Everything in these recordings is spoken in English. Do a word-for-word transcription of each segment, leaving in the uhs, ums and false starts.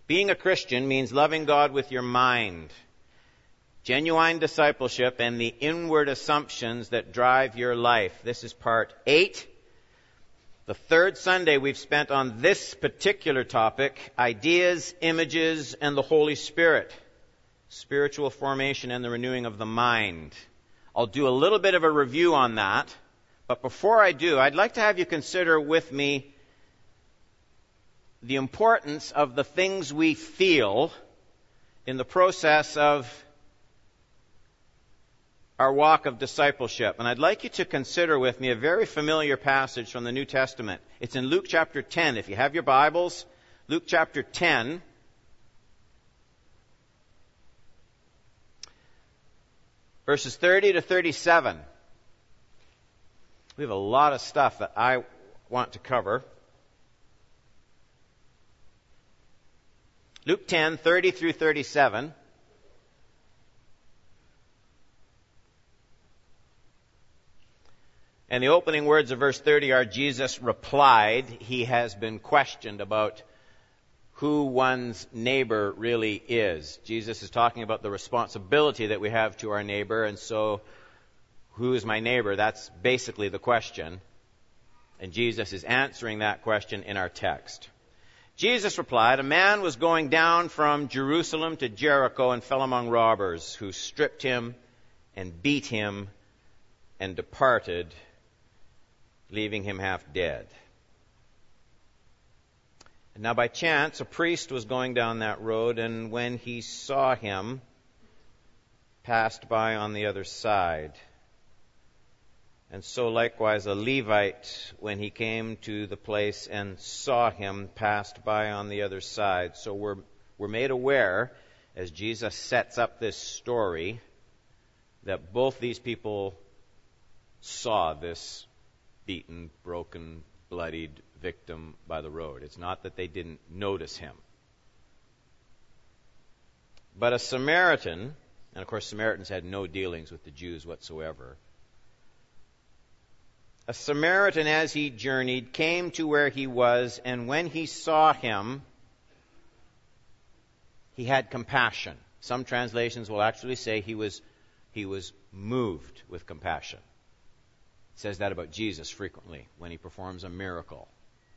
Being a Christian means loving God with your mind, genuine discipleship, and the inward assumptions that drive your life. This is part eight. The third Sunday we've spent on this particular topic, ideas, images, and the Holy Spirit, spiritual formation and the renewing of the mind. I'll do a little bit of a review on that, but before I do, I'd like to have you consider with me the importance of the things we feel in the process of our walk of discipleship. And I'd like you to consider with me a very familiar passage from the New Testament. It's in Luke chapter ten. If you have your Bibles, Luke chapter ten. Verses thirty to thirty-seven. We have a lot of stuff that I want to cover. Luke ten, thirty through thirty-seven. And the opening words of verse thirty are, Jesus replied. He has been questioned about who one's neighbor really is. Jesus is talking about the responsibility that we have to our neighbor, and so who is my neighbor? That's basically the question. And Jesus is answering that question in our text. Jesus replied, a man was going down from Jerusalem to Jericho and fell among robbers, who stripped him and beat him and departed, leaving him half dead. And now by chance, a priest was going down that road, and when he saw him, passed by on the other side. And so likewise a Levite, when he came to the place and saw him, passed by on the other side. So we're, we're made aware, as Jesus sets up this story, that both these people saw this beaten, broken, bloodied victim by the road. It's not that they didn't notice him. But a Samaritan, and of course Samaritans had no dealings with the Jews whatsoever, a Samaritan, as he journeyed, came to where he was, and when he saw him, he had compassion. Some translations will actually say he was, he was moved with compassion. It says that about Jesus frequently when he performs a miracle.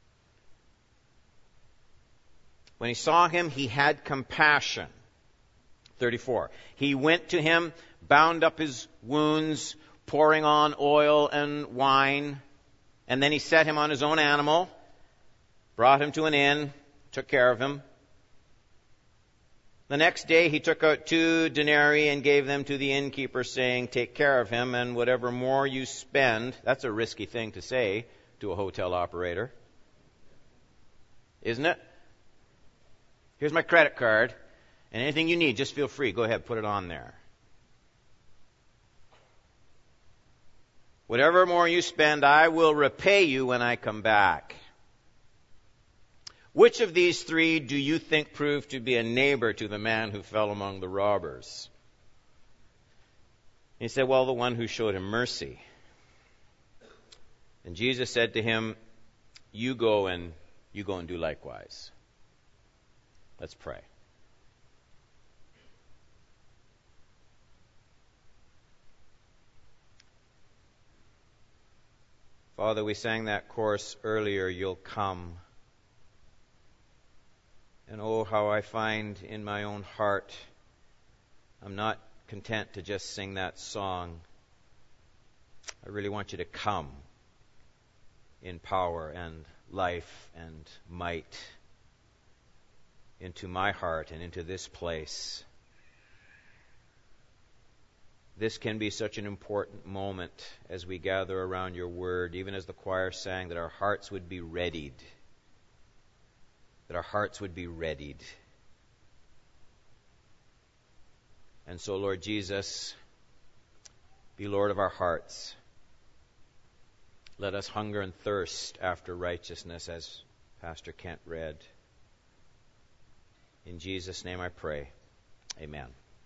When he saw him, he had compassion. thirty-four. He went to him, bound up his wounds, pouring on oil and wine, and then he set him on his own animal, brought him to an inn, took care of him. The next day he took out two denarii and gave them to the innkeeper, saying, take care of him, and whatever more you spend. That's a risky thing to say to a hotel operator, isn't it? Here's my credit card, and anything you need, just feel free. Go ahead, put it on there. Whatever more you spend, I will repay you when I come back. Which of these three do you think proved to be a neighbor to the man who fell among the robbers? He said, well, the one who showed him mercy. And Jesus said to him, you go and you go and do likewise. Let's pray. Father, we sang that chorus earlier, you'll come. And oh, how I find in my own heart, I'm not content to just sing that song. I really want you to come in power and life and might into my heart and into this place. This can be such an important moment as we gather around your word, even as the choir sang, that our hearts would be readied. That our hearts would be readied. And so, Lord Jesus, be Lord of our hearts. Let us hunger and thirst after righteousness, as Pastor Kent read. In Jesus' name I pray. Amen.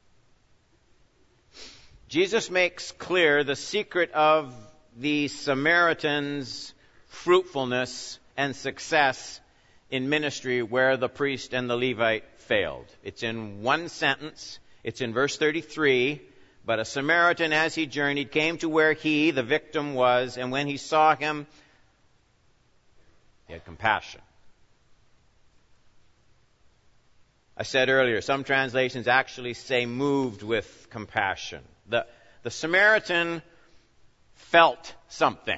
Jesus makes clear the secret of the Samaritan's fruitfulness and success in ministry where the priest and the Levite failed. It's in one sentence. It's in verse thirty-three. But a Samaritan, as he journeyed, came to where he, the victim, was, and when he saw him, he had compassion. I said earlier, some translations actually say moved with compassion. The, the Samaritan felt something.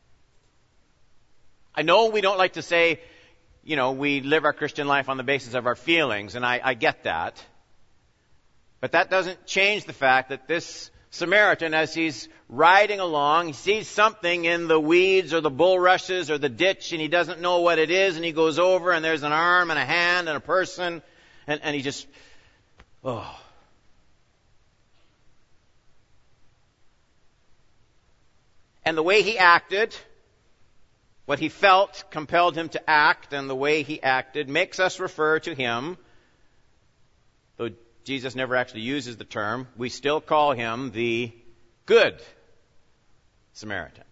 I know we don't like to say, you know, we live our Christian life on the basis of our feelings, and I, I get that. But that doesn't change the fact that this Samaritan, as he's riding along, he sees something in the weeds or the bulrushes or the ditch, and he doesn't know what it is, and he goes over, and there's an arm and a hand and a person, and, and he just, oh. And the way he acted, what he felt compelled him to act, and the way he acted makes us refer to him, though Jesus never actually uses the term, we still call him the Good Samaritan.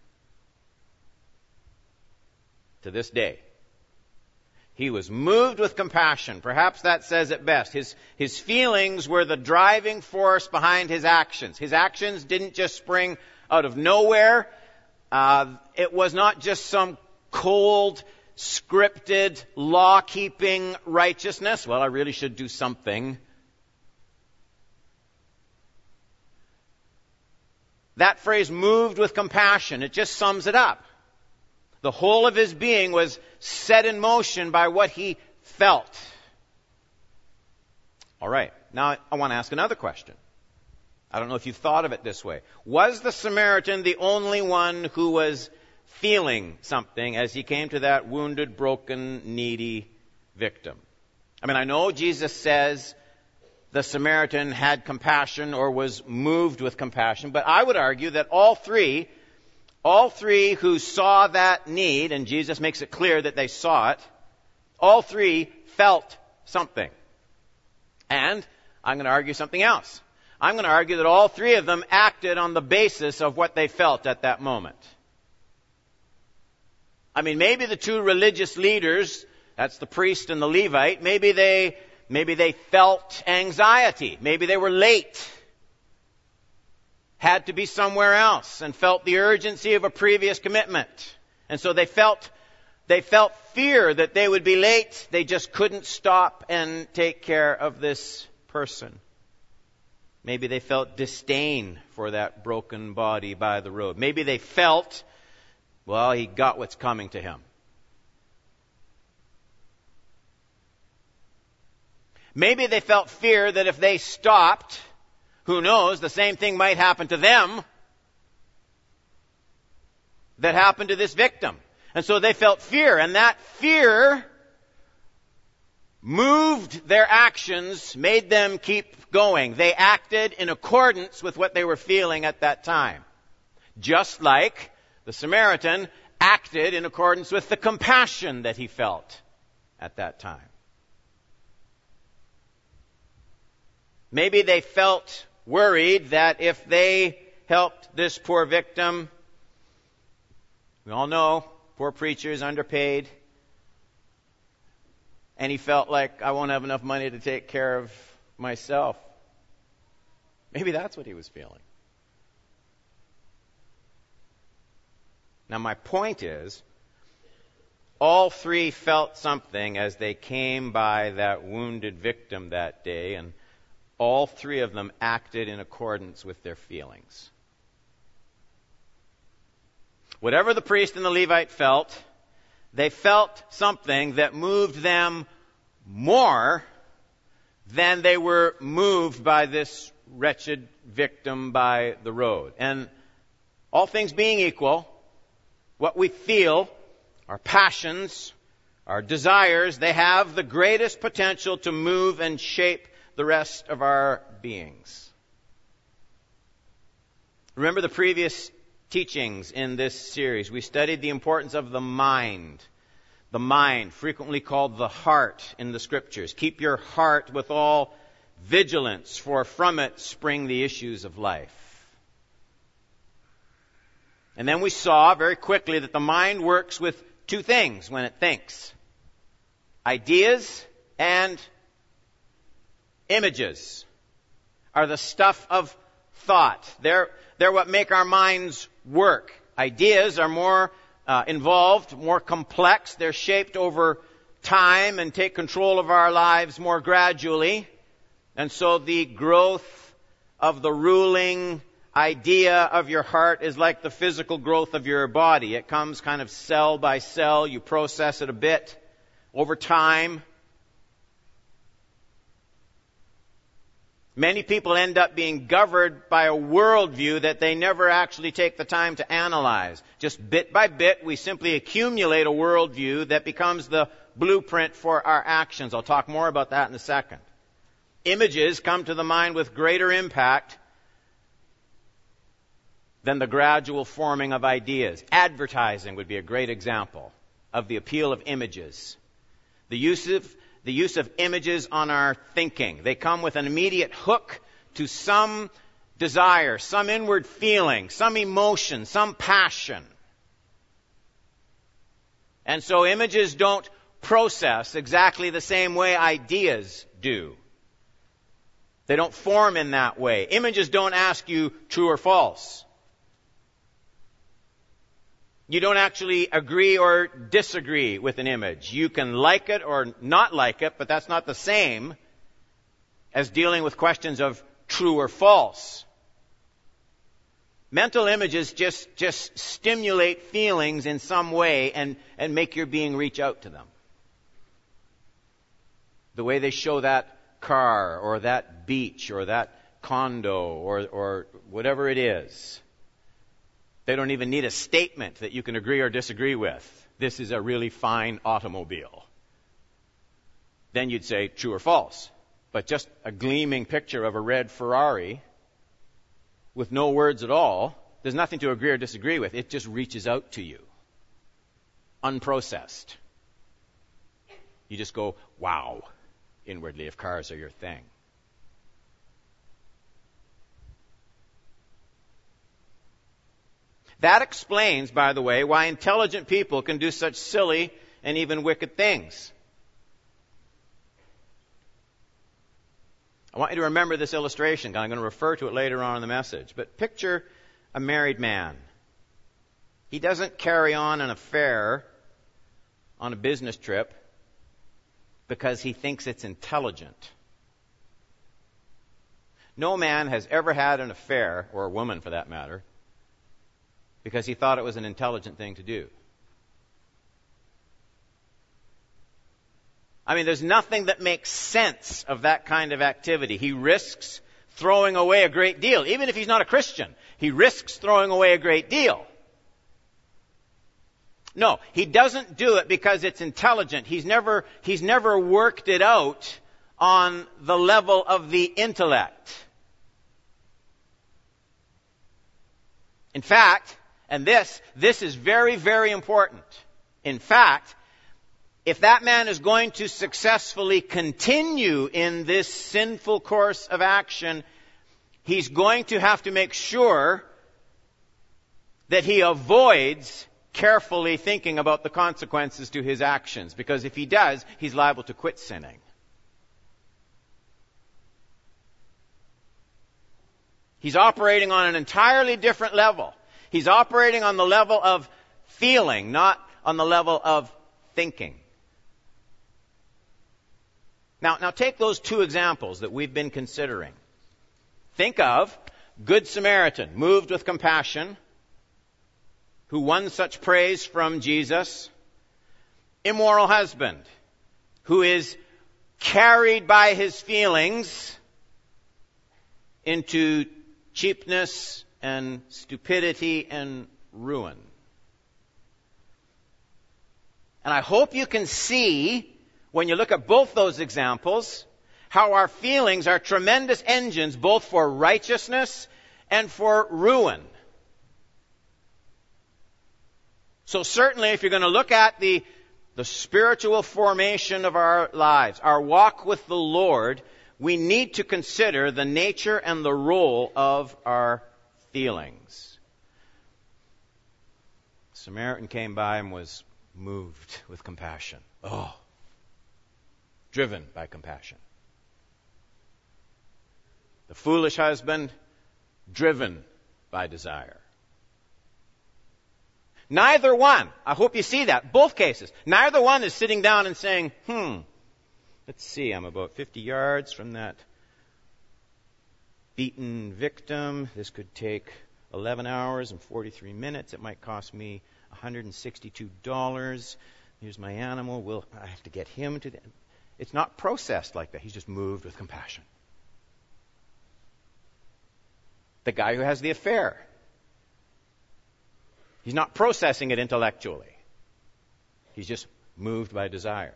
To this day. He was moved with compassion. Perhaps that says it best. His, his feelings were the driving force behind his actions. His actions didn't just spring out of nowhere. Uh, it was not just some cold, scripted, law-keeping righteousness. Well, I really should do something. That phrase, moved with compassion, it just sums it up. The whole of his being was set in motion by what he felt. All right. Now, I want to ask another question. I don't know if you've thought of it this way. Was the Samaritan the only one who was feeling something as he came to that wounded, broken, needy victim? I mean, I know Jesus says the Samaritan had compassion or was moved with compassion, but I would argue that all three, all three who saw that need, and Jesus makes it clear that they saw it, all three felt something. And I'm going to argue something else. I'm going to argue that all three of them acted on the basis of what they felt at that moment. I mean, maybe the two religious leaders, that's the priest and the Levite, maybe they, maybe they felt anxiety. Maybe they were late, had to be somewhere else, and felt the urgency of a previous commitment. And so they felt, they felt fear that they would be late. They just couldn't stop and take care of this person. Maybe they felt disdain for that broken body by the road. Maybe they felt, well, he got what's coming to him. Maybe they felt fear that if they stopped, who knows, the same thing might happen to them that happened to this victim. And so they felt fear, and that fear moved their actions, made them keep going. They acted in accordance with what they were feeling at that time. Just like the Samaritan acted in accordance with the compassion that he felt at that time. Maybe they felt worried that if they helped this poor victim, we all know, poor preachers, underpaid, and he felt like, I won't have enough money to take care of myself. Maybe that's what he was feeling. Now, my point is, all three felt something as they came by that wounded victim that day, and all three of them acted in accordance with their feelings. Whatever the priest and the Levite felt, they felt something that moved them more than they were moved by this wretched victim by the road. And all things being equal, what we feel, our passions, our desires, they have the greatest potential to move and shape the rest of our beings. Remember the previous teachings in this series. We studied the importance of the mind. The mind, frequently called the heart in the Scriptures. Keep your heart with all vigilance, for from it spring the issues of life. And then we saw very quickly that the mind works with two things when it thinks. Ideas and images are the stuff of thought. They're, they're what make our minds work. Ideas are more uh, involved, more complex. They're shaped over time and take control of our lives more gradually. And so the growth of the ruling idea of your heart is like the physical growth of your body. It comes kind of cell by cell. You process it a bit over time. Many people end up being governed by a worldview that they never actually take the time to analyze. Just bit by bit, we simply accumulate a worldview that becomes the blueprint for our actions. I'll talk more about that in a second. Images come to the mind with greater impact than the gradual forming of ideas. Advertising would be a great example of the appeal of images. The use of The use of images on our thinking. They come with an immediate hook to some desire, some inward feeling, some emotion, some passion. And so images don't process exactly the same way ideas do. They don't form in that way. Images don't ask you true or false. You don't actually agree or disagree with an image. You can like it or not like it, but that's not the same as dealing with questions of true or false. Mental images just, just stimulate feelings in some way and, and make your being reach out to them. The way they show that car or that beach or that condo or, or whatever it is. They don't even need a statement that you can agree or disagree with. This is a really fine automobile. Then you'd say true or false. But just a gleaming picture of a red Ferrari with no words at all, there's nothing to agree or disagree with. It just reaches out to you. Unprocessed. You just go, wow, inwardly, if cars are your thing. That explains, by the way, why intelligent people can do such silly and even wicked things. I want you to remember this illustration. I'm going to refer to it later on in the message. But picture a married man. He doesn't carry on an affair on a business trip because he thinks it's intelligent. No man has ever had an affair, or a woman for that matter, because he thought it was an intelligent thing to do. I mean, there's nothing that makes sense of that kind of activity. He risks throwing away a great deal. Even if he's not a Christian, he risks throwing away a great deal. No, he doesn't do it because it's intelligent. He's never, he's never worked it out on the level of the intellect. In fact, and this, this is very, very important. In fact, if that man is going to successfully continue in this sinful course of action, he's going to have to make sure that he avoids carefully thinking about the consequences to his actions. Because if he does, he's liable to quit sinning. He's operating on an entirely different level. He's operating on the level of feeling, not on the level of thinking. Now, now take those two examples that we've been considering. Think of Good Samaritan, moved with compassion, who won such praise from Jesus. Immoral husband, who is carried by his feelings into cheapness and stupidity and ruin. And I hope you can see, when you look at both those examples, how our feelings are tremendous engines both for righteousness and for ruin. So certainly, if you're going to look at the, the spiritual formation of our lives, our walk with the Lord, we need to consider the nature and the role of our feelings. The Samaritan came by and was moved with compassion. Oh, driven by compassion. The foolish husband, driven by desire. Neither one, I hope you see that, both cases, neither one is sitting down and saying, hmm, let's see, I'm about fifty yards from that beaten victim. This could take eleven hours and forty-three minutes. It might cost me one hundred sixty-two dollars. Here's my animal. Will I have to get him to the... It's not processed like that. He's just moved with compassion. The guy who has the affair, he's not processing it intellectually. He's just moved by desire.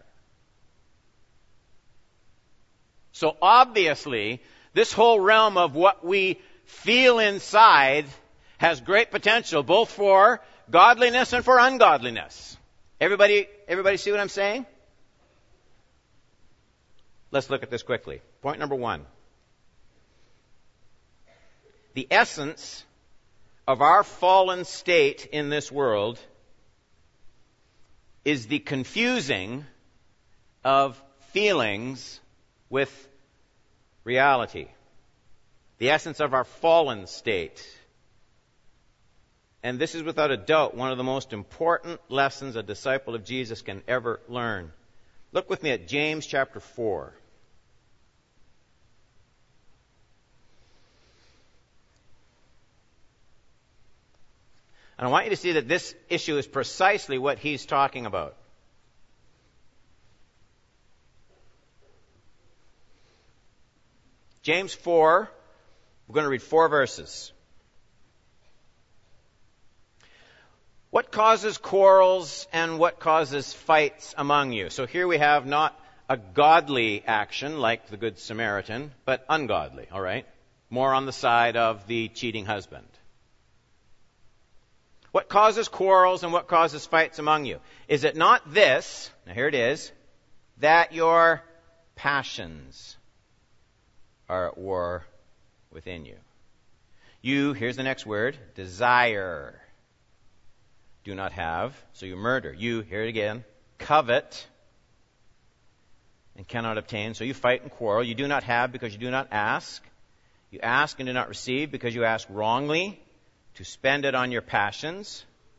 So obviously, this whole realm of what we feel inside has great potential both for godliness and for ungodliness. Everybody, everybody see what I'm saying? Let's look at this quickly. Point number one. The essence of our fallen state in this world is the confusing of feelings with reality. The essence of our fallen state. And this is without a doubt one of the most important lessons a disciple of Jesus can ever learn. Look with me at James chapter four. And I want you to see that this issue is precisely what he's talking about. James four, we're going to read four verses. What causes quarrels and what causes fights among you? So here we have not a godly action like the Good Samaritan, but ungodly, all right? More on the side of the cheating husband. What causes quarrels and what causes fights among you? Is it not this, now here it is, that your passions are at war within you? You, here's the next word, desire. Do not have, so you murder. You, here it again, covet and cannot obtain, so you fight and quarrel. You do not have because you do not ask. You ask and do not receive because you ask wrongly, to spend it on your passions.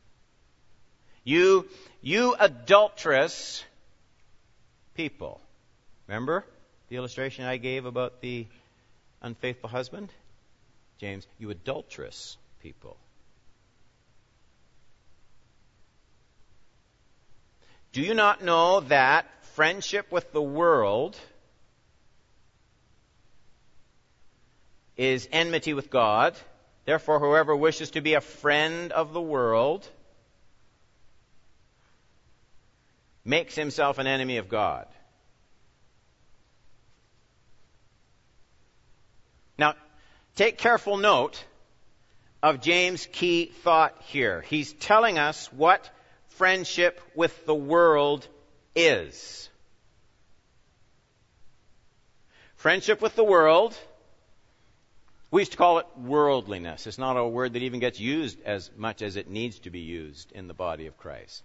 You, you adulterous people. Remember the illustration I gave about the unfaithful husband? James, you adulterous people. Do you not know that friendship with the world is enmity with God? Therefore, whoever wishes to be a friend of the world makes himself an enemy of God. Now, take careful note of James' key thought here. He's telling us what friendship with the world is. Friendship with the world, we used to call it worldliness. It's not a word that even gets used as much as it needs to be used in the body of Christ.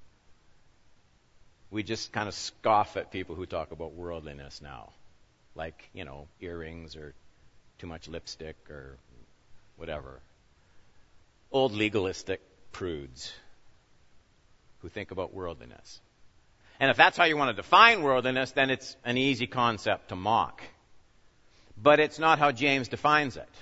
We just kind of scoff at people who talk about worldliness now. Like, you know, earrings or too much lipstick or whatever. Old legalistic prudes who think about worldliness. And if that's how you want to define worldliness, then it's an easy concept to mock. But it's not how James defines it.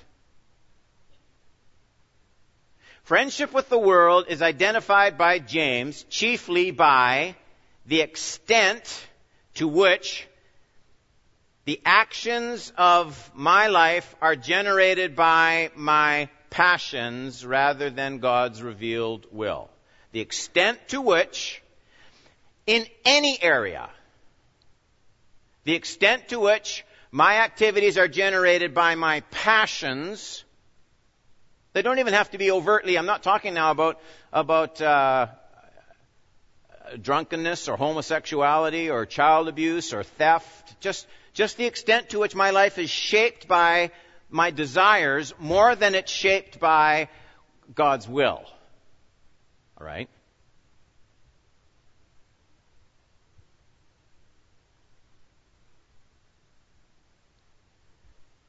Friendship with the world is identified by James chiefly by the extent to which the actions of my life are generated by my passions rather than God's revealed will. The extent to which, in any area, the extent to which my activities are generated by my passions. They don't even have to be overtly. I'm not talking now about, about uh, drunkenness or homosexuality or child abuse or theft. Just, just the extent to which my life is shaped by my desires more than it's shaped by God's will. All right?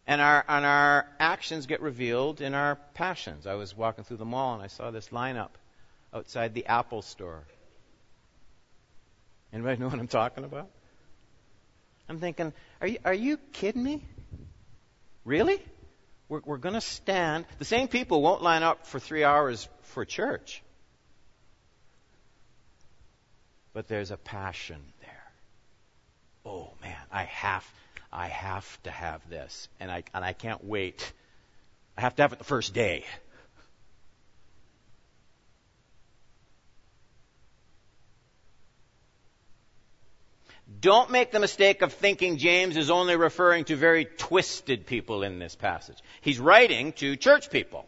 And our, and our actions get revealed in our passions. I was walking through the mall and I saw this lineup outside the Apple store. Anybody know what I'm talking about? I'm thinking, are you, are you kidding me? Really? We're, we're going to stand. The same people won't line up for three hours for church. But there's a passion there. Oh man, I have, I have to have this, and I and I can't wait. I have to have it the first day. Don't make the mistake of thinking James is only referring to very twisted people in this passage. He's writing to church people.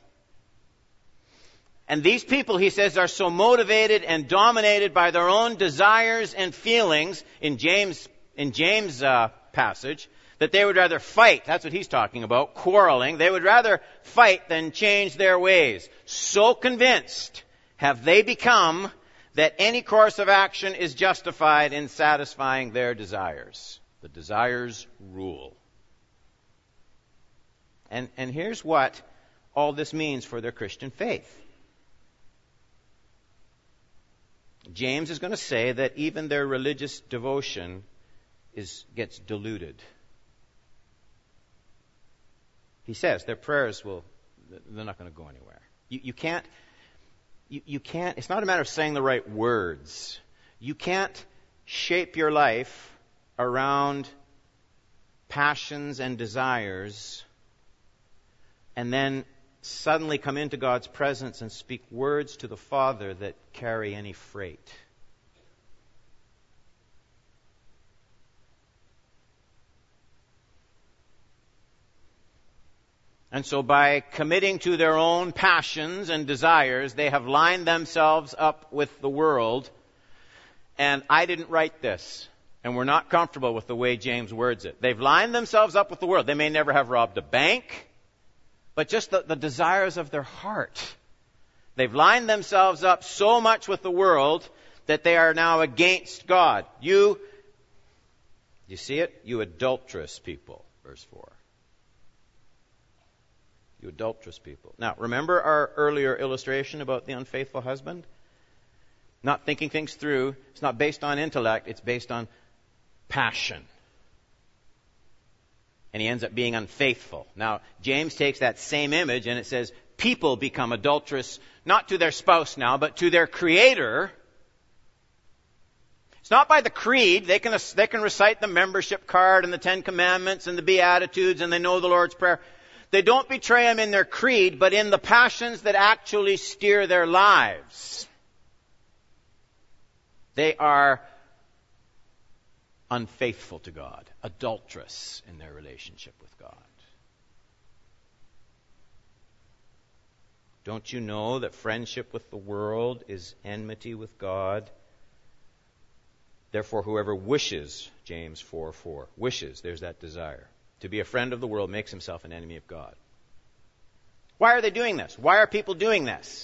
And these people, he says, are so motivated and dominated by their own desires and feelings in James' in James' uh, passage that they would rather fight. That's what he's talking about, quarreling. They would rather fight than change their ways. So convinced have they become that any course of action is justified in satisfying their desires. The desires rule. And, and here's what all this means for their Christian faith. James is going to say that even their religious devotion is gets diluted. He says their prayers will, they're not going to go anywhere. You, you can't You, you can't, it's not a matter of saying the right words. You can't shape your life around passions and desires and then suddenly come into God's presence and speak words to the Father that carry any freight. And so by committing to their own passions and desires, they have lined themselves up with the world. And I didn't write this. And we're not comfortable with the way James words it. They've lined themselves up with the world. They may never have robbed a bank, but just the, the desires of their heart. They've lined themselves up so much with the world that they are now against God. You, you see it? You adulterous people, verse four. You adulterous people. Now, remember our earlier illustration about the unfaithful husband? Not thinking things through. It's not based on intellect. It's based on passion. And he ends up being unfaithful. Now, James takes that same image and it says, people become adulterous, not to their spouse now, but to their Creator. It's not by the creed. They can, they can recite the membership card and the Ten Commandments and the Beatitudes and they know the Lord's Prayer. They don't betray Him in their creed, but in the passions that actually steer their lives. They are unfaithful to God, adulterous in their relationship with God. Don't you know that friendship with the world is enmity with God? Therefore, whoever wishes, James four four, wishes, there's that desire, to be a friend of the world makes himself an enemy of God. Why are they doing this? Why are people doing this?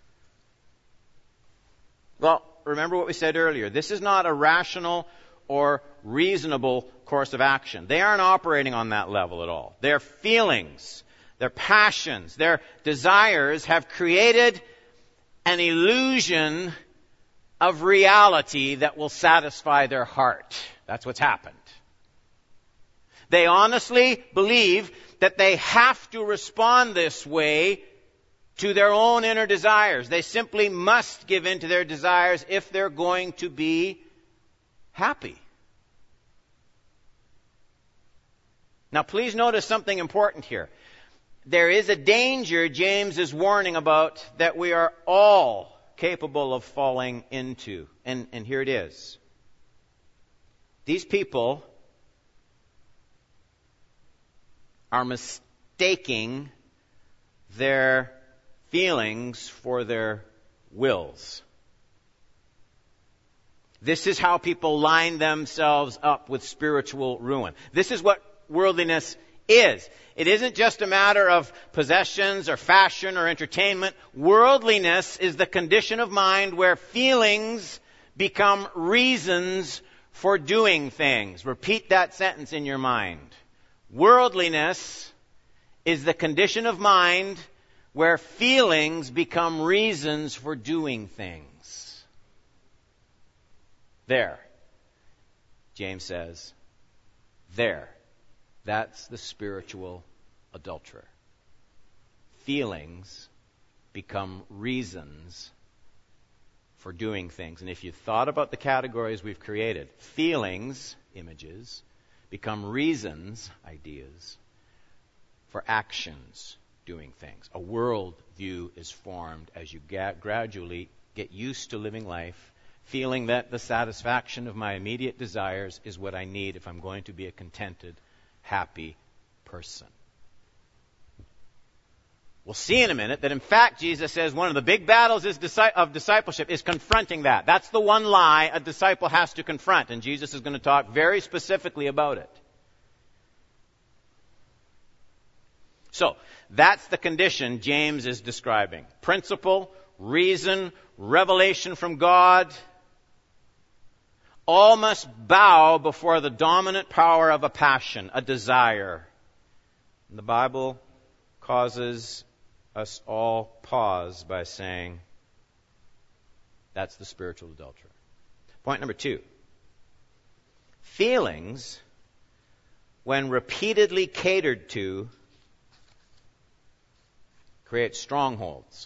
Well, remember what we said earlier. This is not a rational or reasonable course of action. They aren't operating on that level at all. Their feelings, their passions, their desires have created an illusion of reality that will satisfy their heart. That's what's happened. They honestly believe that they have to respond this way to their own inner desires. They simply must give in to their desires if they're going to be happy. Now, please notice something important here. There is a danger James is warning about that we are all capable of falling into. And, and here it is. These people are mistaking their feelings for their wills. This is how people line themselves up with spiritual ruin. This is what worldliness is. It isn't just a matter of possessions or fashion or entertainment. Worldliness is the condition of mind where feelings become reasons for doing things. Repeat that sentence in your mind. Worldliness is the condition of mind where feelings become reasons for doing things. There, James says, there, that's the spiritual adulterer. Feelings become reasons for doing things. And if you thought about the categories we've created, feelings, images, become reasons, ideas, for actions, doing things. A world view is formed as you ga- gradually get used to living life, feeling that the satisfaction of my immediate desires is what I need if I'm going to be a contented, happy person. We'll see in a minute that in fact Jesus says one of the big battles is disi- of discipleship is confronting that. That's the one lie a disciple has to confront, and Jesus is going to talk very specifically about it. So, that's the condition James is describing. Principle, reason, revelation from God, all must bow before the dominant power of a passion, a desire. And the Bible causes us all pause by saying, that's the spiritual adulterer. Point number two. Feelings, when repeatedly catered to, create strongholds.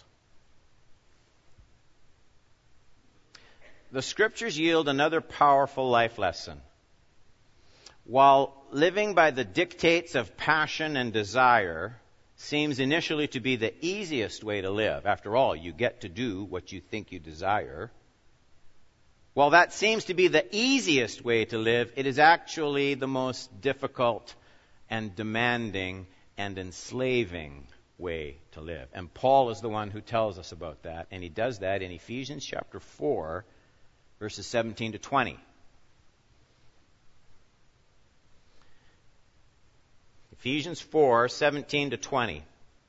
The Scriptures yield another powerful life lesson. While living by the dictates of passion and desire seems initially to be the easiest way to live, after all, you get to do what you think you desire. While that seems to be the easiest way to live, it is actually the most difficult and demanding and enslaving way to live. And Paul is the one who tells us about that, and he does that in Ephesians chapter four, verses seventeen to twenty. Ephesians four, seventeen to twenty.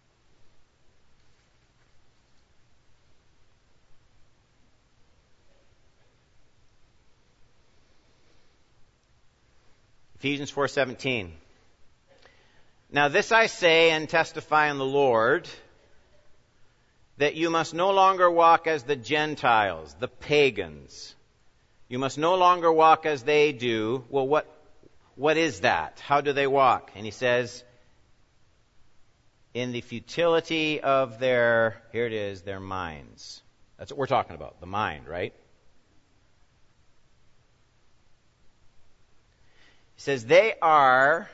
Ephesians four seventeen. Now this I say and testify in the Lord, that you must no longer walk as the Gentiles, the pagans. You must no longer walk as they do. Well, what, what is that? How do they walk? And he says, in the futility of their, here it is, their minds. That's what we're talking about, the mind, right? He says, they are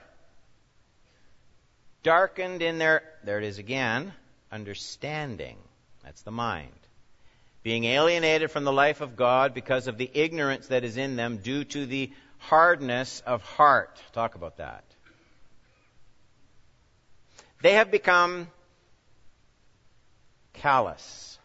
darkened in their, there it is again, understanding. That's the mind. Being alienated from the life of God because of the ignorance that is in them due to the hardness of heart. Talk about that. They have become callous.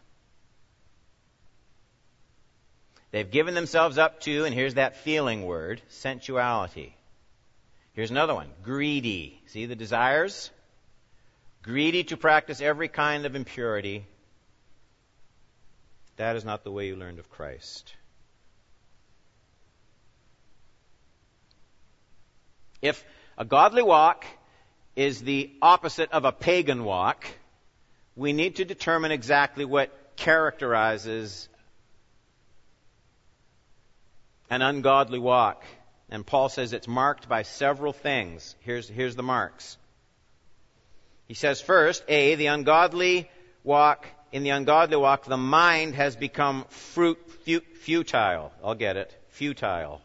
They've given themselves up to, and here's that feeling word, sensuality. Here's another one, greedy. See the desires? Greedy to practice every kind of impurity. That is not the way you learned of Christ. If a godly walk is the opposite of a pagan walk, we need to determine exactly what characterizes an ungodly walk. And Paul says it's marked by several things. Here's, here's the marks. He says first, A, the ungodly walk, in the ungodly walk, the mind has become fruit, fu- futile. I'll get it. Futile.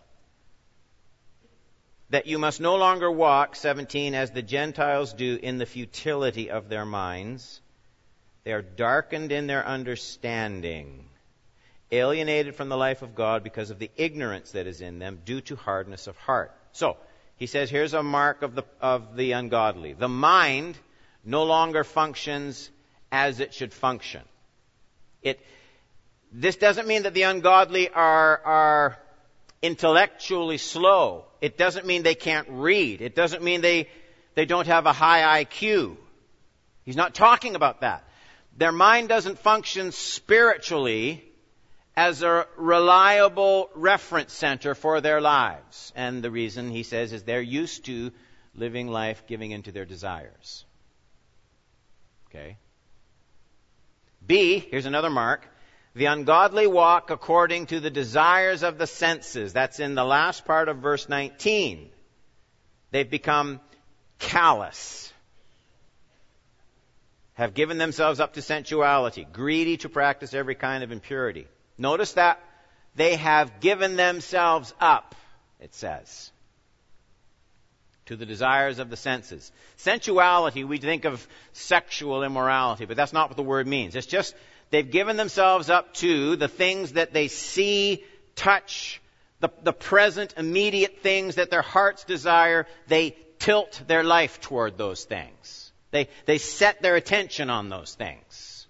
That you must no longer walk, seventeen, as the Gentiles do in the futility of their minds. They are darkened in their understanding, alienated from the life of God because of the ignorance that is in them due to hardness of heart. So, he says here's a mark of the, of the ungodly. The mind no longer functions as it should function. It, this doesn't mean that the ungodly are, are intellectually slow. It doesn't mean they can't read. It doesn't mean they, they don't have a high I Q. He's not talking about that. Their mind doesn't function spiritually as a reliable reference center for their lives. And the reason, he says, is they're used to living life giving into their desires. Okay. B, here's another mark. The ungodly walk according to the desires of the senses. That's in the last part of verse nineteen. They've become callous. Have given themselves up to sensuality, greedy to practice every kind of impurity. Notice that they have given themselves up, it says, to the desires of the senses. Sensuality, we think of sexual immorality, but that's not what the word means. It's just they've given themselves up to the things that they see, touch, the, the present, immediate things that their hearts desire. They tilt their life toward those things. They, they set their attention on those things.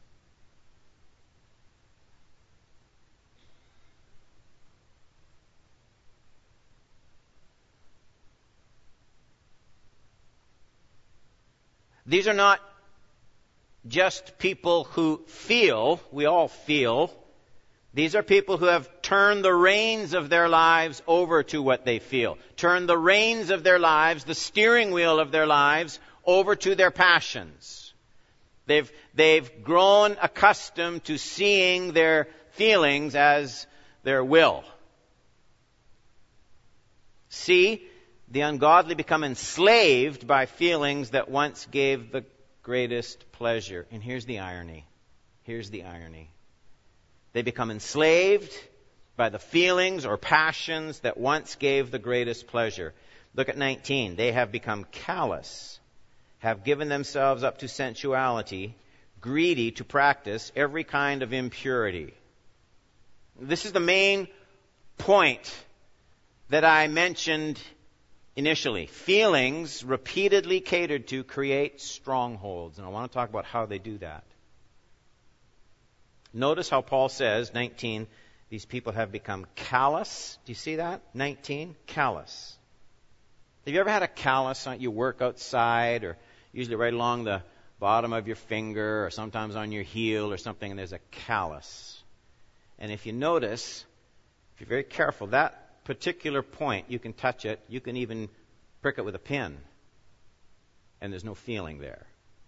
These are not just people who feel. We all feel. These are people who have turned the reins of their lives over to what they feel. Turned the reins of their lives, the steering wheel of their lives, over to their passions. They've, they've grown accustomed to seeing their feelings as their will. See, the ungodly become enslaved by feelings that once gave the greatest pleasure. And here's the irony. Here's the irony. They become enslaved by the feelings or passions that once gave the greatest pleasure. Look at nineteen. They have become callous, have given themselves up to sensuality, greedy to practice every kind of impurity. This is the main point that I mentioned initially. Feelings repeatedly catered to create strongholds. And I want to talk about how they do that. Notice how Paul says, nineteen, these people have become callous. Do you see that? nineteen, callous. Have you ever had a callus on you work outside, or usually right along the bottom of your finger, or sometimes on your heel or something, and there's a callus? And if you notice, if you're very careful, that particular point, you can touch it, you can even prick it with a pin, and there's no feeling there.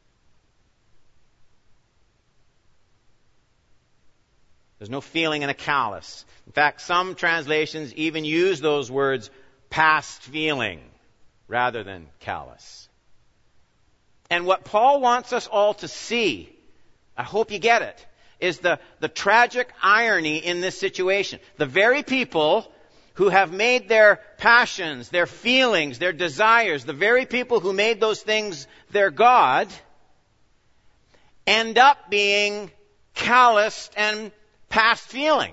There's no feeling in a callus. In fact, some translations even use those words, past feeling, rather than callous. And what Paul wants us all to see, I hope you get it, is the, the tragic irony in this situation. The very people who have made their passions, their feelings, their desires, the very people who made those things their God, end up being calloused and past feeling.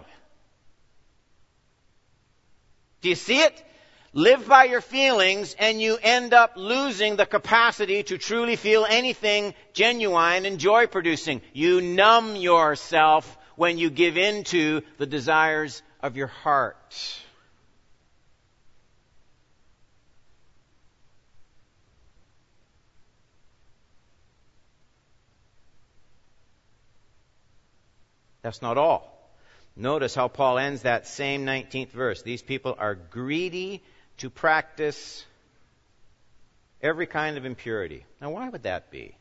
Do you see it? Live by your feelings and you end up losing the capacity to truly feel anything genuine and joy producing. You numb yourself when you give in to the desires of your heart. That's not all. Notice how Paul ends that same nineteenth verse. These people are greedy to practice every kind of impurity. Now, why would that be?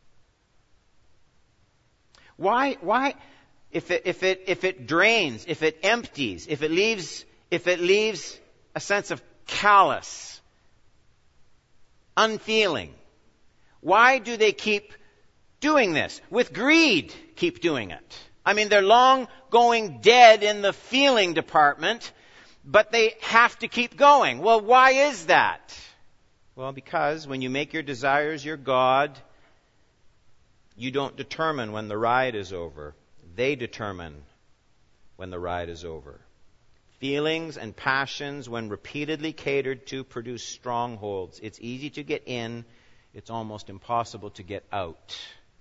Why, why, if it, if it, if it drains, if it empties, if it leaves, if it leaves a sense of callous, unfeeling, why do they keep doing this? With greed, keep doing it. I mean, they're long going dead in the feeling department, but they have to keep going. Well, why is that? Well, because when you make your desires your God, you don't determine when the ride is over. They determine when the ride is over. Feelings and passions, when repeatedly catered to, produce strongholds. It's easy to get in. It's almost impossible to get out.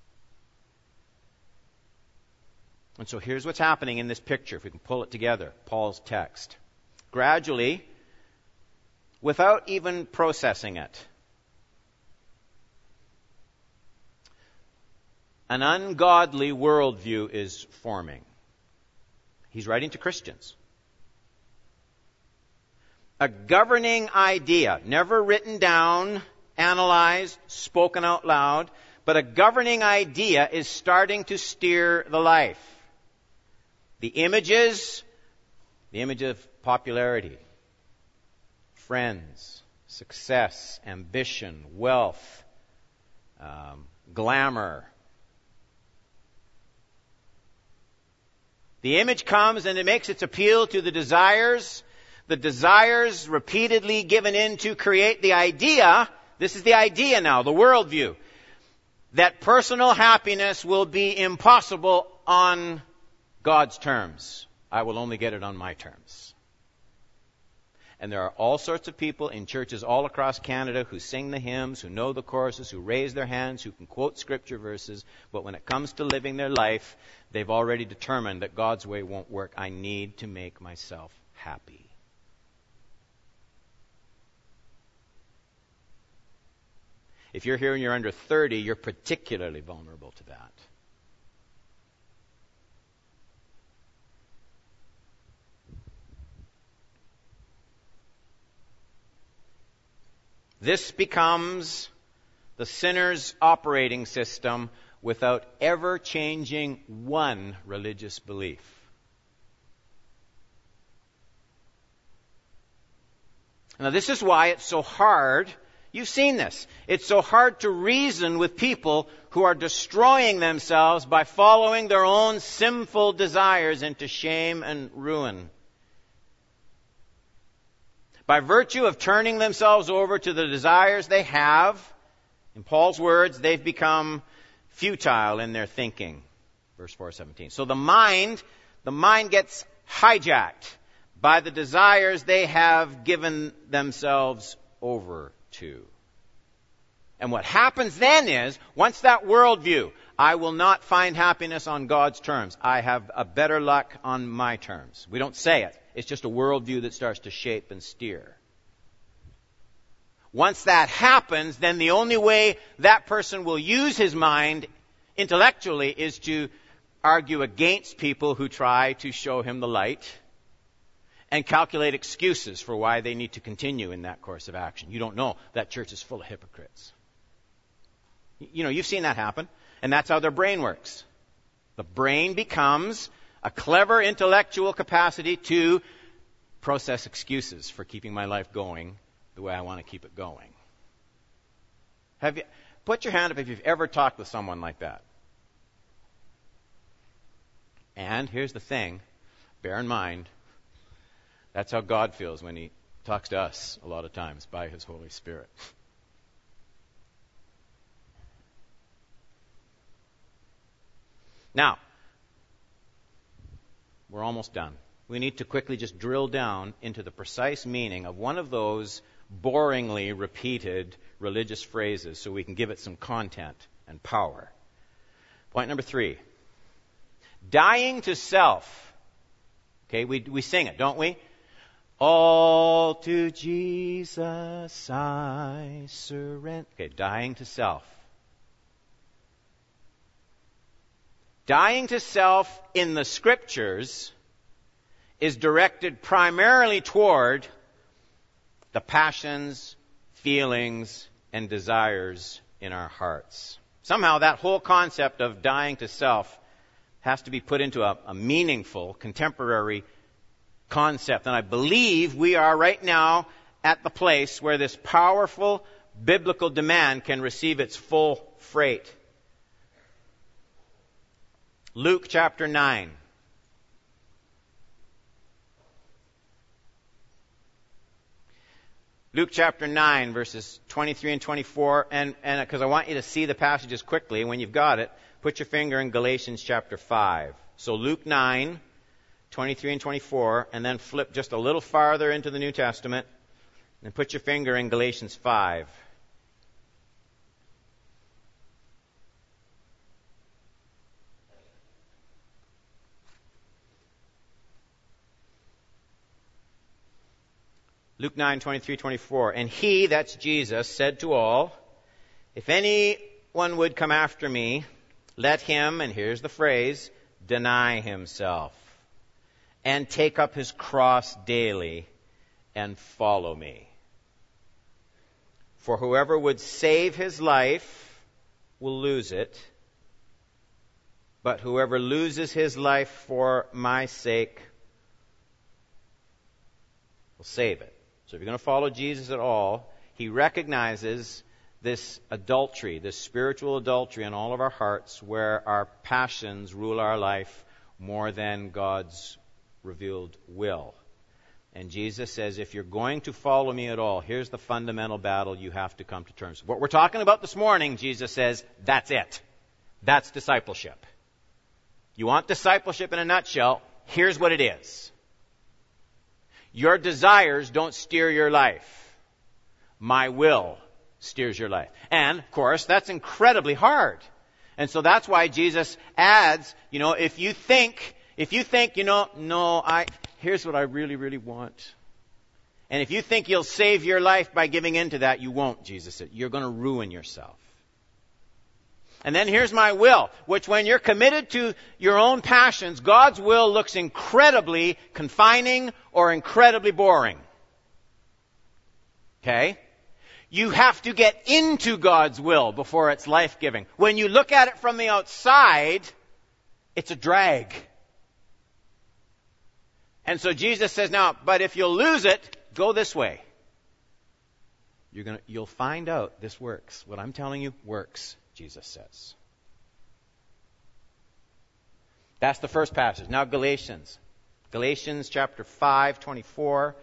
And so here's what's happening in this picture, if we can pull it together, Paul's text. Gradually, without even processing it, an ungodly worldview is forming. He's writing to Christians. A governing idea, never written down, analyzed, spoken out loud, but a governing idea is starting to steer the life. The images, the image of popularity, friends, success, ambition, wealth, um, glamour. The image comes and it makes its appeal to the desires. The desires repeatedly given in to create the idea. This is the idea now, the worldview. That personal happiness will be impossible on God's terms. I will only get it on my terms. And there are all sorts of people in churches all across Canada who sing the hymns, who know the choruses, who raise their hands, who can quote scripture verses, but when it comes to living their life, they've already determined that God's way won't work. I need to make myself happy. If you're here and you're under thirty, you're particularly vulnerable to that. This becomes the sinner's operating system without ever changing one religious belief. Now, this is why it's so hard. You've seen this. It's so hard to reason with people who are destroying themselves by following their own sinful desires into shame and ruin. By virtue of turning themselves over to the desires they have, in Paul's words, they've become futile in their thinking. Verse four seventeen. So the mind, the mind gets hijacked by the desires they have given themselves over to. And what happens then is, once that worldview, I will not find happiness on God's terms. I have a better luck on my terms. We don't say it. It's just a worldview that starts to shape and steer. Once that happens, then the only way that person will use his mind intellectually is to argue against people who try to show him the light and calculate excuses for why they need to continue in that course of action. You don't know. That church is full of hypocrites. You know, you've seen that happen. And that's how their brain works. The brain becomes a clever intellectual capacity to process excuses for keeping my life going the way I want to keep it going. Have you, put your hand up if you've ever talked with someone like that. And here's the thing, bear in mind, that's how God feels when He talks to us a lot of times by His Holy Spirit. Now, we're almost done. We need to quickly just drill down into the precise meaning of one of those boringly repeated religious phrases so we can give it some content and power. Point number three. Dying to self. Okay, we, we sing it, don't we? All to Jesus I surrender. Okay, dying to self. Dying to self in the Scriptures is directed primarily toward the passions, feelings, and desires in our hearts. Somehow that whole concept of dying to self has to be put into a, a meaningful, contemporary concept. And I believe we are right now at the place where this powerful biblical demand can receive its full freight. Luke chapter nine. Luke chapter nine, verses twenty-three and twenty-four, and and because I want you to see the passages quickly, and when you've got it, put your finger in Galatians chapter five. So Luke nine, twenty-three and twenty-four, and then flip just a little farther into the New Testament, and put your finger in Galatians five. Luke nine, twenty-three, twenty-four. And he, that's Jesus, said to all, if anyone would come after me, let him, and here's the phrase, deny himself, and take up his cross daily, and follow me. For whoever would save his life will lose it, but whoever loses his life for my sake will save it. So if you're going to follow Jesus at all, he recognizes this adultery, this spiritual adultery in all of our hearts, where our passions rule our life more than God's revealed will. And Jesus says, if you're going to follow me at all, here's the fundamental battle you have to come to terms with. What we're talking about this morning, Jesus says, that's it. That's discipleship. You want discipleship in a nutshell? Here's what it is. Your desires don't steer your life. My will steers your life. And, of course, that's incredibly hard. And so that's why Jesus adds, you know, if you think, if you think, you know, no, I, here's what I really, really want. And if you think you'll save your life by giving in to that, you won't, Jesus said. You're going to ruin yourself. And then here's my will, which when you're committed to your own passions, God's will looks incredibly confining or incredibly boring. Okay? You have to get into God's will before it's life-giving. When you look at it from the outside, it's a drag. And so Jesus says, now, but if you'll lose it, go this way. You're gonna, you'll find out this works. What I'm telling you works, Jesus says. That's the first passage. Now Galatians. Galatians chapter five, twenty-four.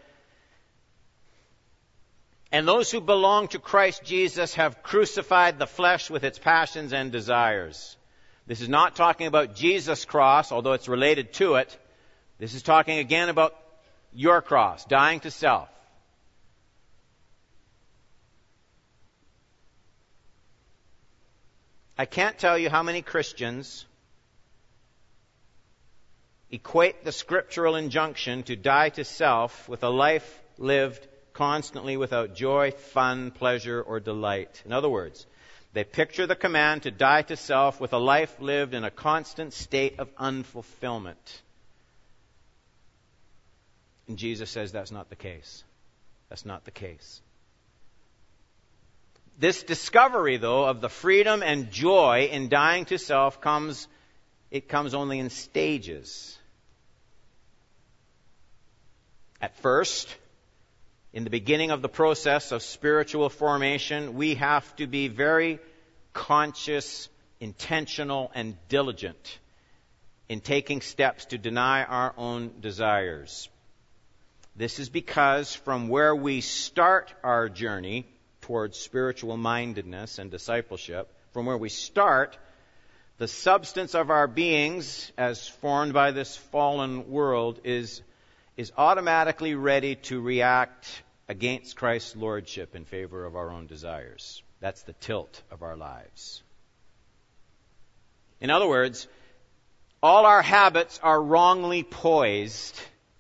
And those who belong to Christ Jesus have crucified the flesh with its passions and desires. This is not talking about Jesus' cross, although it's related to it. This is talking again about your cross, dying to self. I can't tell you how many Christians equate the scriptural injunction to die to self with a life lived constantly without joy, fun, pleasure, or delight. In other words, they picture the command to die to self with a life lived in a constant state of unfulfillment. And Jesus says that's not the case. That's not the case. This discovery, though, of the freedom and joy in dying to self comes, it comes only in stages. At first, in the beginning of the process of spiritual formation, we have to be very conscious, intentional, and diligent in taking steps to deny our own desires. This is because from where we start our journey towards spiritual mindedness and discipleship, from where we start, the substance of our beings, as formed by this fallen world, is, is automatically ready to react against Christ's lordship in favor of our own desires. That's the tilt of our lives. In other words, all our habits are wrongly poised.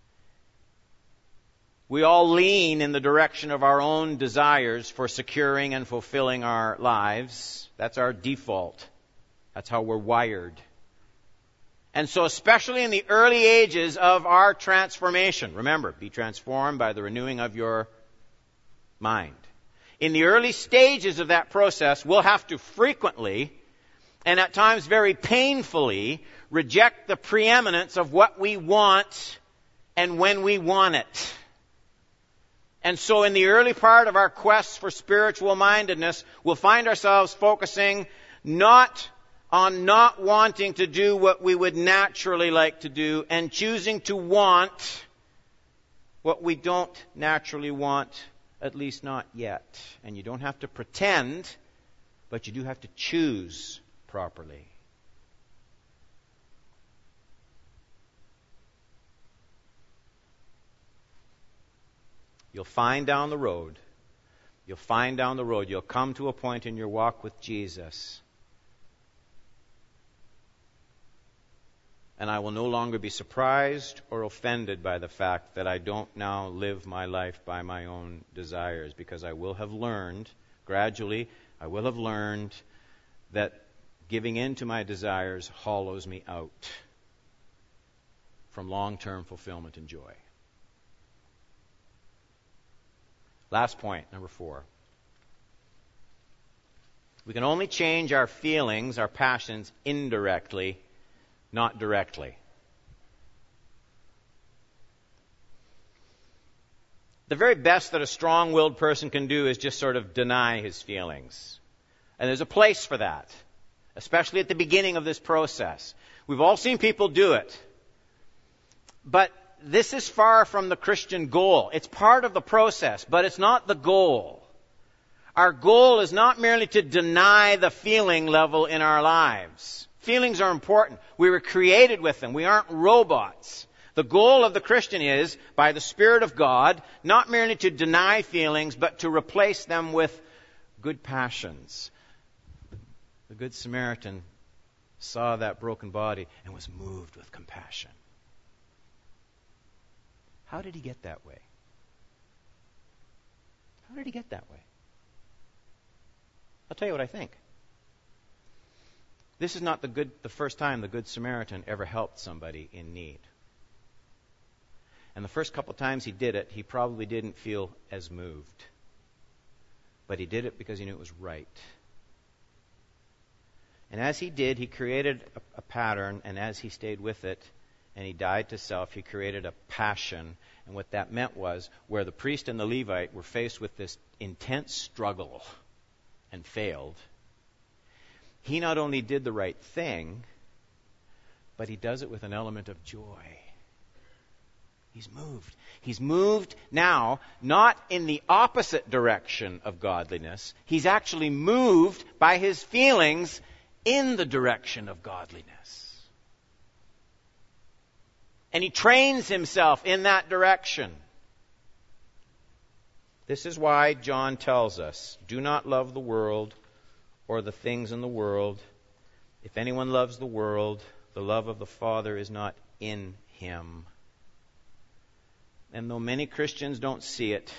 We all lean in the direction of our own desires for securing and fulfilling our lives. That's our default. That's how we're wired. And so especially in the early ages of our transformation, remember, be transformed by the renewing of your mind. In the early stages of that process, we'll have to frequently, and at times very painfully, reject the preeminence of what we want and when we want it. And so in the early part of our quest for spiritual mindedness, we'll find ourselves focusing not on not wanting to do what we would naturally like to do and choosing to want what we don't naturally want, at least not yet. And you don't have to pretend, but you do have to choose properly. You'll find down the road, you'll find down the road, you'll come to a point in your walk with Jesus, and I will no longer be surprised or offended by the fact that I don't now live my life by my own desires, because I will have learned, gradually, I will have learned that giving in to my desires hollows me out from long-term fulfillment and joy. Last point, number four. We can only change our feelings, our passions, indirectly, not directly. The very best that a strong-willed person can do is just sort of deny his feelings. And there's a place for that, especially at the beginning of this process. We've all seen people do it. But this is far from the Christian goal. It's part of the process, but it's not the goal. Our goal is not merely to deny the feeling level in our lives. Feelings are important. We were created with them. We aren't robots. The goal of the Christian is, by the Spirit of God, not merely to deny feelings, but to replace them with good passions. The Good Samaritan saw that broken body and was moved with compassion. How did he get that way? How did he get that way? I'll tell you what I think. This is not the good, the first time the Good Samaritan ever helped somebody in need. And the first couple times he did it, he probably didn't feel as moved. But he did it because he knew it was right. And as he did, he created a, a pattern, and as he stayed with it, and he died to self, he created a passion. And what that meant was, where the priest and the Levite were faced with this intense struggle and failed, he not only did the right thing, but he does it with an element of joy. He's moved. He's moved now, not in the opposite direction of godliness. He's actually moved by his feelings in the direction of godliness. And he trains himself in that direction. This is why John tells us, do not love the world or the things in the world. If anyone loves the world, the love of the Father is not in him. And though many Christians don't see it,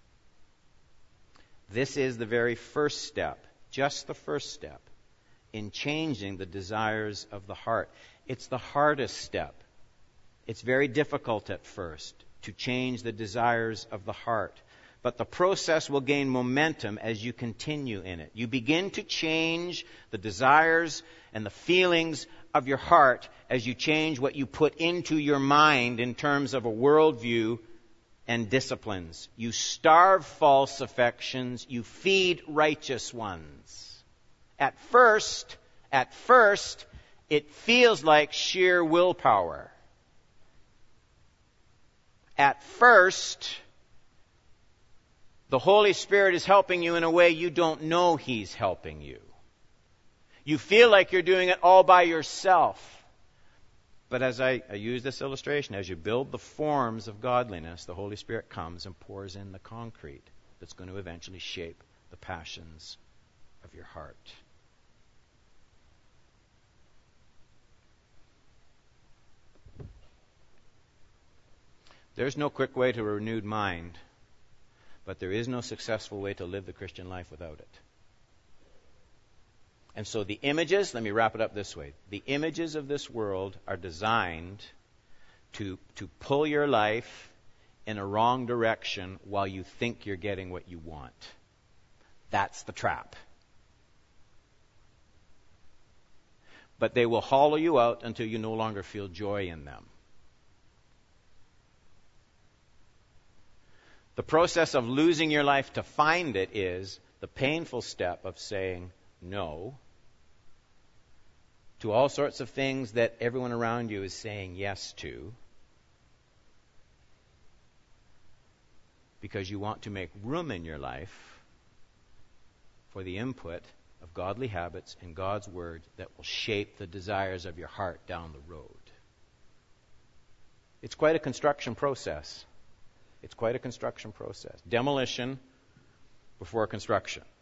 this is the very first step, just the first step, in changing the desires of the heart. It's the hardest step. It's very difficult at first to change the desires of the heart. But the process will gain momentum as you continue in it. You begin to change the desires and the feelings of your heart as you change what you put into your mind in terms of a worldview and disciplines. You starve false affections. You feed righteous ones. At first, at first, it feels like sheer willpower. At first, the Holy Spirit is helping you in a way you don't know He's helping you. You feel like you're doing it all by yourself. But as I, I use this illustration, as you build the forms of godliness, the Holy Spirit comes and pours in the concrete that's going to eventually shape the passions of your heart. There's no quick way to a renewed mind, but there is no successful way to live the Christian life without it. And so the images, let me wrap it up this way. The images of this world are designed to, to pull your life in a wrong direction while you think you're getting what you want. That's the trap. But they will hollow you out until you no longer feel joy in them. The process of losing your life to find it is the painful step of saying no to all sorts of things that everyone around you is saying yes to, because you want to make room in your life for the input of godly habits and God's Word that will shape the desires of your heart down the road. It's quite a construction process. It's quite a construction process. Demolition before construction.